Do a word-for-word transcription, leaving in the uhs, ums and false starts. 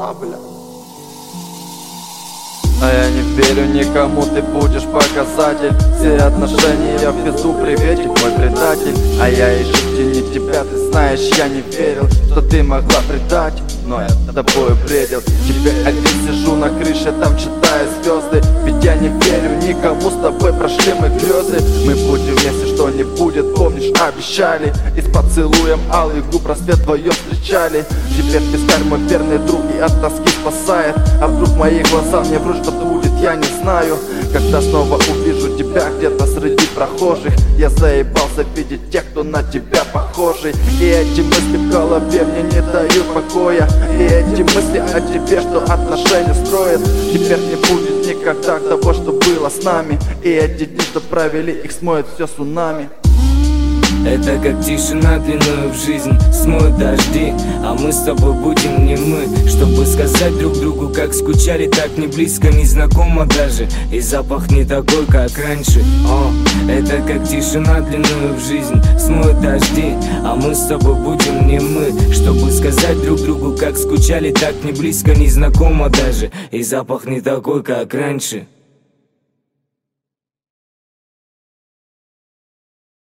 А, бля. А я не верю никому, ты будешь показатель. Все отношения в пизду, приветик, мой предатель. А я ищу в тени тебя, ты знаешь, я не верил, что ты могла предать, но я тобою бредил. Теперь один сижу на крыше, там читаю звезды. Ведь я не верю никому, с тобой прошли мы грезы. Мы будем вместе, что не будет, помнишь, обещали. И с поцелуем алых губ рассвет вдвоем встречали. Теперь пескарь мой верный друг и от тоски спасает. А вдруг мои глаза мне врут, что будет, я не знаю. Когда снова увижу тебя где-то среди прохожих, я заебался видеть тех, кто на тебя похожий. И эти мысли в голове мне не дают покоя. И эти мысли о тебе, что отношения строят. Теперь не будет никогда того, что было с нами. И эти дни, что провели, их смоет все цунами. Это как тишина длиною в жизнь, смоют дожди, а мы с тобой будем не мы. Чтобы сказать друг другу, как скучали, так не близко, не знакомо даже. И запах не такой, как раньше. О, это как тишина длиною в жизнь, смоют дожди, а мы с тобой будем не мы. Чтобы сказать друг другу, как скучали, так не близко, не знакомо даже. И запах не такой, как раньше.